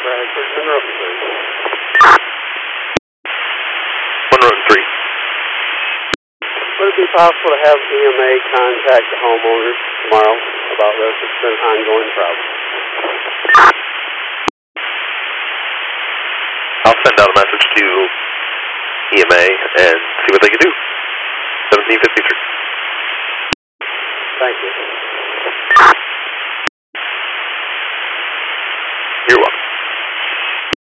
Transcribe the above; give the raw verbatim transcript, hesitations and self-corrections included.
Bradford, Monroe three. Monroe three. Would it be possible to have E M A contact the homeowners tomorrow about this? It's been an ongoing problem. I'll send out a message to E M A and see what they can do. seventeen fifty-three. Thank you.